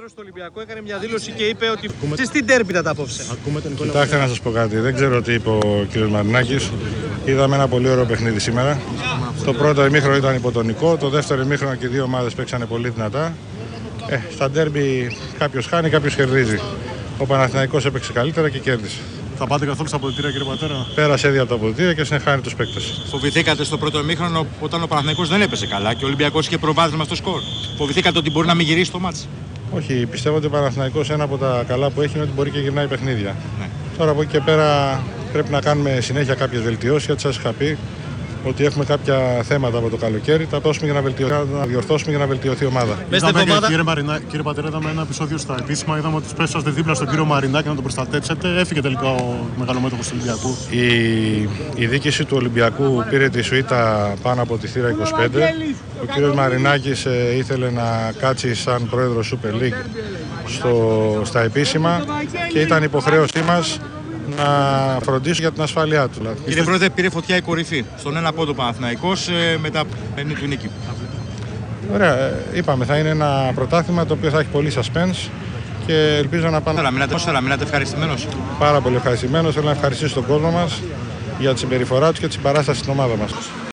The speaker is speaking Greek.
πρόεδρος του Ολυμπιακού έκανε μια δήλωση και είπε ότι εσείς τι ντέρμπι θα τα απόψε. Κοιτάξτε να σας πω κάτι, δεν ξέρω τι είπε ο κ. Μαρινάκης. Είδαμε ένα πολύ ωραίο παιχνίδι σήμερα. Το πρώτο ημίχρονο ήταν υποτονικό, το δεύτερο ημίχρονο και οι δύο ομάδες παίξανε πολύ δυνατά. Στα ντέρμπι κάποιος χάνει, κάποιος κερδίζει. Ο Παναθηναϊκός έπαιξε καλύτερα και κέρδισε. Θα πάτε καθόλου στα αποδυτήρια, κύριε Πατέρα? Πέρασε ήδη από τα αποδυτήρια και συνεχάνει τους παίκτες. Φοβηθήκατε στο πρώτο ημίχρονο όταν ο Παναθηναϊκός δεν έπεσε καλά και ο Ολυμπιακός είχε προβάδισμα στο σκορ? Φοβηθήκατε ότι μπορεί να μην γυρίσει το μάτς? Όχι, πιστεύω ότι ο Παναθηναϊκός ένα από τα καλά που έχει είναι ότι μπορεί και γυρνάει παιχνίδια. Ναι. Τώρα από εκεί και πέρα πρέπει να κάνουμε συνέχεια κάποιες βελτιώσεις, γιατί σας είχα πει ότι έχουμε κάποια θέματα από το καλοκαίρι. Τα δώσουμε για να διορθώσουμε για να βελτιωθεί η ομάδα. Κύριε Πατέρα, είδαμε ένα επεισόδιο στα επίσημα. Είδαμε ότι πέσατε δίπλα στον κύριο Μαρινάκη να τον προστατέψετε. Έφυγε τελικά ο μεγαλομέτωχος του Ολυμπιακού. Η διοίκηση του Ολυμπιακού πήρε τη σουίτα πάνω από τη θύρα 25. Ο κύριος Μαρινάκης ήθελε να κάτσει σαν πρόεδρος Super League στα επίσημα και ήταν υποχρέωσή μας να φροντίσουν για την ασφάλειά του. Κύριε Πρόεδρε, πήρε φωτιά η κορυφή στον ένα πόντο Παναθηναϊκός μετά του νίκη. Ωραία, είπαμε, θα είναι ένα πρωτάθλημα το οποίο θα έχει πολύ suspense και ελπίζω να πάμε. Μείνατε ευχαριστημένος? Πάρα πολύ ευχαριστημένος. Θέλω να ευχαριστήσω τον κόσμο μας για τη συμπεριφορά του και τη συμπαράσταση στην ομάδα μας.